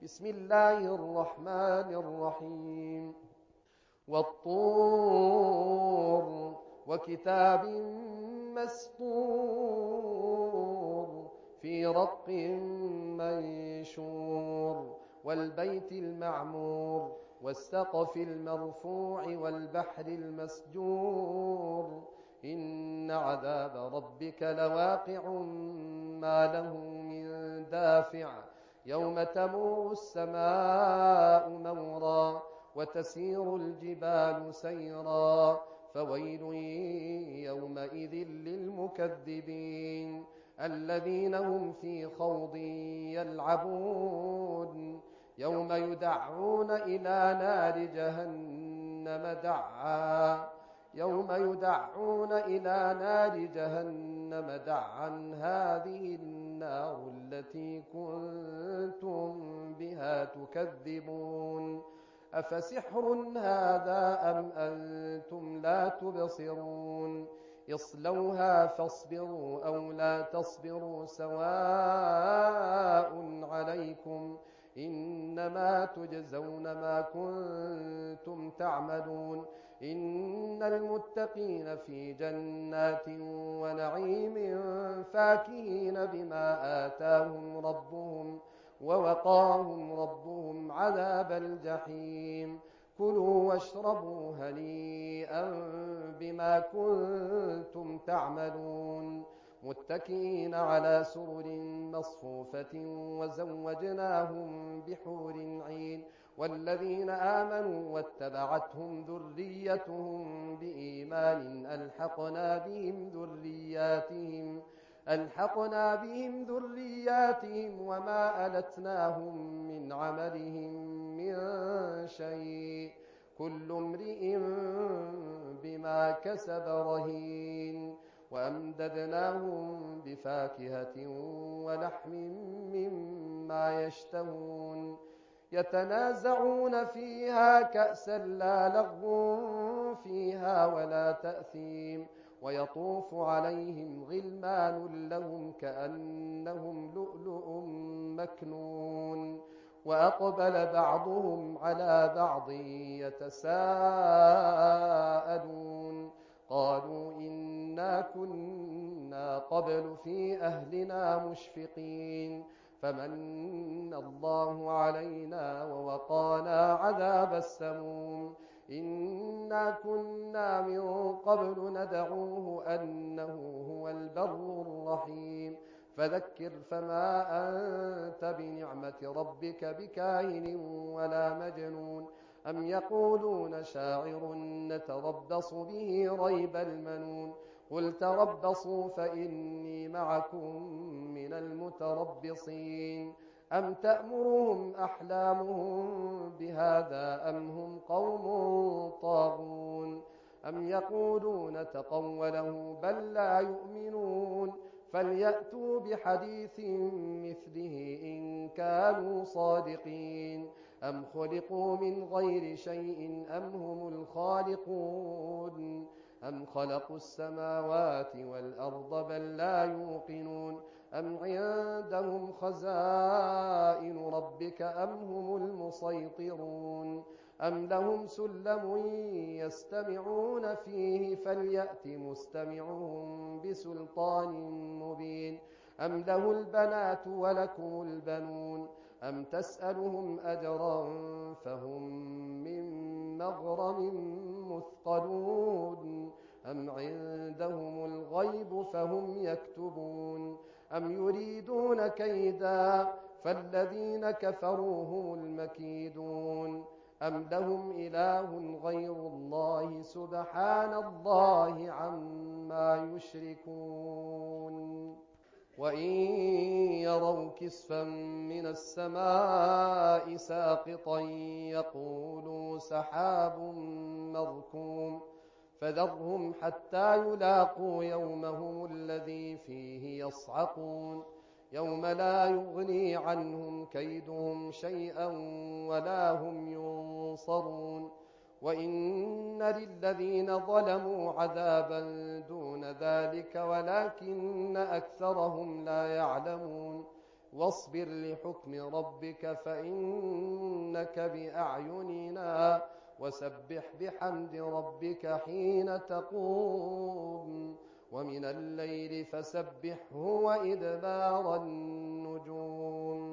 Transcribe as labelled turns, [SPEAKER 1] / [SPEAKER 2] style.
[SPEAKER 1] بسم الله الرحمن الرحيم والطور وكتاب مسطور في رق منشور والبيت المعمور والسقف المرفوع والبحر المسجور إن عذاب ربك لواقع ما له من دافع يوم تمور السماء مورا وتسير الجبال سيرا فويل يومئذ للمكذبين الذين هم في خوض يلعبون يوم يدعون إلى نار جهنم دعا هذه النار التي كنتم بها تكذبون أفسحر هذا أم أنتم لا تبصرون اصلوها فاصبروا أو لا تصبروا سواء عليكم إنما تجزون ما كنتم تعملون إن المتقين في جنات ونعيم فاكهين بما آتاهم ربهم ووقاهم ربهم عذاب الجحيم كلوا واشربوا هنيئا بما كنتم تعملون متكئين على سرر مصفوفة وزوجناهم بحور عين والذين آمنوا واتبعتهم ذريتهم بإيمان ألحقنا بهم ذرياتهم وما ألتناهم من عملهم من شيء كل امرئ بما كسب رهين وأمددناهم بفاكهة ولحم مما يشتهون يتنازعون فيها كأسا لا لغو فيها ولا تأثيم ويطوف عليهم غلمان لهم كأنهم لؤلؤ مكنون وأقبل بعضهم على بعض يتساءلون قالوا إنا كنا قبل في أهلنا مشفقين فمن الله علينا ووقانا عذاب السموم إنا كنا من قبل ندعوه أنه هو البر الرحيم فذكر فما أنت بنعمة ربك بكاهن ولا مجنون أم يقولون شاعر نتربص به ريب المنون قل تربصوا فإني معكم من المتربصين أم تأمرهم أحلامهم بهذا أم هم قوم طاغون أم يقولون تقوله بل لا يؤمنون فليأتوا بحديث مثله إن كانوا صادقين أم خلقوا من غير شيء أم هم الخالقون أم خلقوا السماوات والأرض بل لا يوقنون أم عندهم خزائن ربك أم هم المسيطرون أم لهم سلم يستمعون فيه فليأت مستمعهم بسلطان مبين أم له البنات ولكم البنون أم تسألهم أجرا فهم من مغرم مثقلون أم عندهم الغيب فهم يكتبون أم يريدون كيدا فالذين كفروا هم المكيدون أم لهم إله غير الله سبحان الله عما يشركون وإن يروا كسفا من السماء ساقطا يقولوا سحاب مركوم فذرهم حتى يلاقوا يومهم الذي فيه يصعقون يوم لا يغني عنهم كيدهم شيئا ولا هم ينصرون وإن للذين ظلموا عذابا دون ذلك ولكن أكثرهم لا يعلمون واصبر لحكم ربك فإنك بأعيننا وسبح بحمد ربك حين تقوم ومن الليل فسبحه وإدبار النجوم